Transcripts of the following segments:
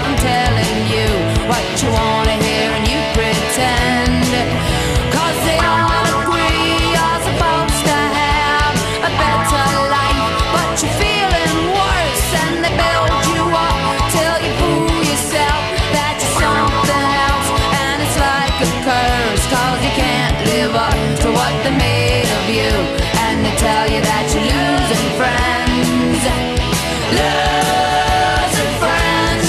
them telling you what you want to hear and you pretend. 'Cause they all agree you're supposed to have a better life, but you're feeling worse, and they build you up till you fool yourself that you're something else. And it's like a curse, 'cause you can't live up to what they made of you, and they tell you that you're losing friends. Losing friends,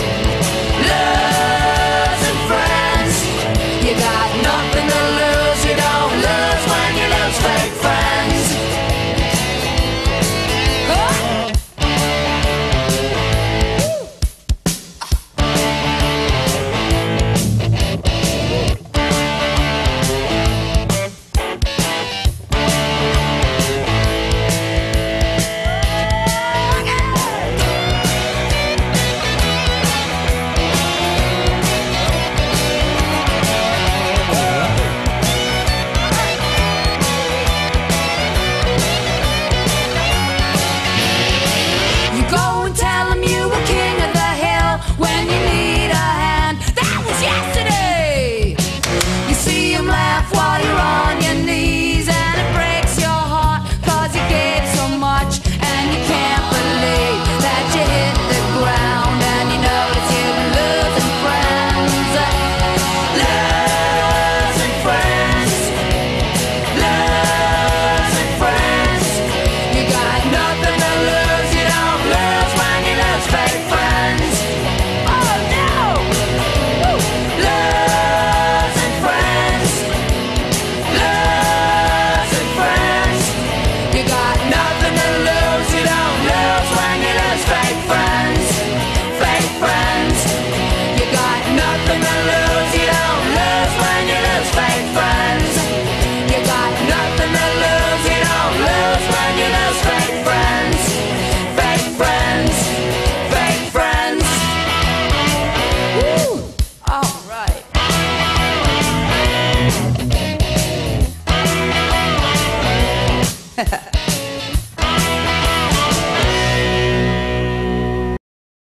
losing friends. You got nothing to lose, you don't lose when you lose fake friends. Ha ha.